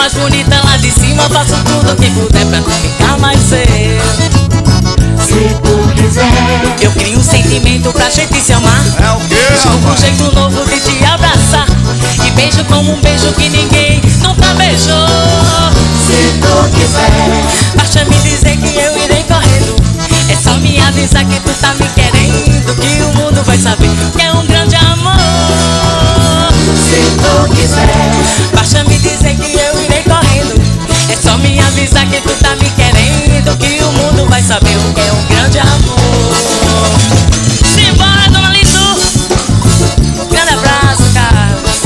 mais bonita lá de cima. Faço tudo o que puder pra tu ficar mais eu. Se tu quiser, eu crio um sentimento pra gente se amar. É o quê, descubro um rapaz? jeito novo de te abraçar. E beijo como um beijo que ninguém nunca beijou. se tu quiser, Basta me dizer que eu irei correndo. É só me avisar que tu tá me querendo, que o mundo vai saber que é um grande amor. se tu quiser, Basta me dizer que eu irei correndo. É só me avisar que tu tá me querendo, que o mundo vai saber o que é um grande amor. Simbora, dona Litu! Grande abraço, Carlos.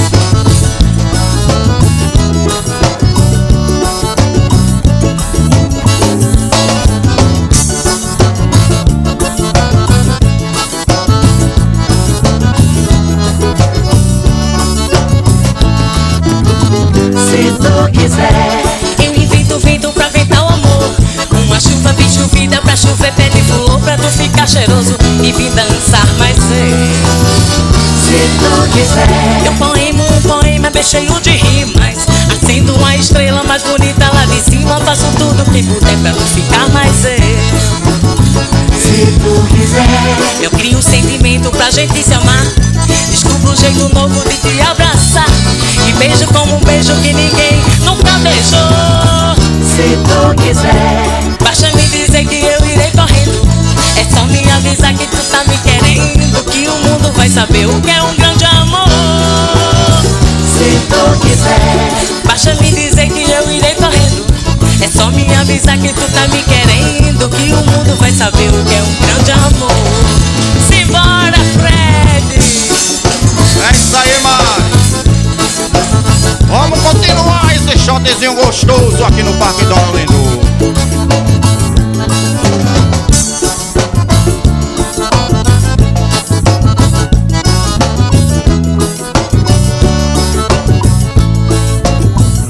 se tu quiser, Eu invento vento pra ventar o amor. Uma chuva bem chovida pra chover pé de flor, pra tu ficar cheiroso e vir dançar mais eu. se tu quiser, Eu poemo um poema bem cheio de rimas. Acendo uma estrela mais bonita lá de cima. Faço tudo que puder pra tu ficar mais eu. se tu quiser, Eu crio um sentimento pra gente se amar. Descubro um jeito novo de te abraçar. E beijo como um beijo que ninguém nunca beijou. se tu quiser, Basta me dizer que eu irei correndo. É só me avisar que tu tá me querendo, que o mundo vai saber o que é um grande amor. se tu quiser, Basta me dizer que eu irei correndo. É só me avisar que tu tá me querendo, que o mundo vai saber o que é um grande amor. Simbora, Fred! É isso aí, mano. Vamos continuar esse shotzinho gostoso aqui no Parque Dona Lina.